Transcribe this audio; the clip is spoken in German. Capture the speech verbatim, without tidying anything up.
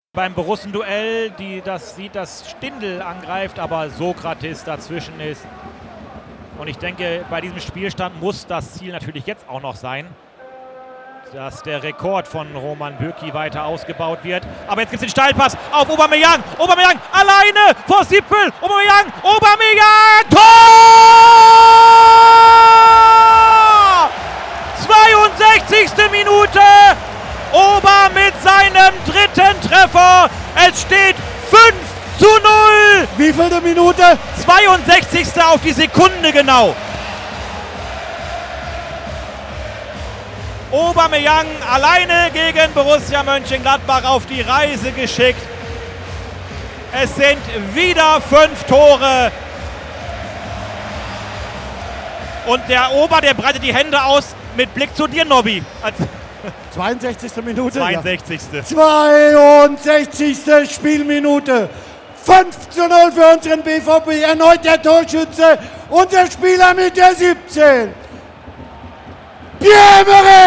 Beim Borussen-Duell, die das sieht, dass Stindl angreift, aber Sokrates dazwischen ist. Und ich denke, bei diesem Spielstand muss das Ziel natürlich jetzt auch noch sein, dass der Rekord von Roman Bürki weiter ausgebaut wird. Aber jetzt gibt es den Steilpass auf Aubameyang. Aubameyang alleine vor Sippel. Aubameyang, Aubameyang, Tor! zweiundsechzigste Minute. Ober mit seinem dritten Treffer. Es steht fünf zu null. Wie viele Minute? zweiundsechzigste auf die Sekunde genau. Aubameyang alleine gegen Borussia Mönchengladbach auf die Reise geschickt. Es sind wieder fünf Tore. Und der Ober, der breitet die Hände aus mit Blick zu dir, Nobby. Als zweiundsechzigste Minute. zweiundsechzigste. Ja. zweiundsechzigste Spielminute. fünf zu null für unseren B V B. Erneut der Torschütze. Unser Spieler mit der siebzehn. Pierre-Emerick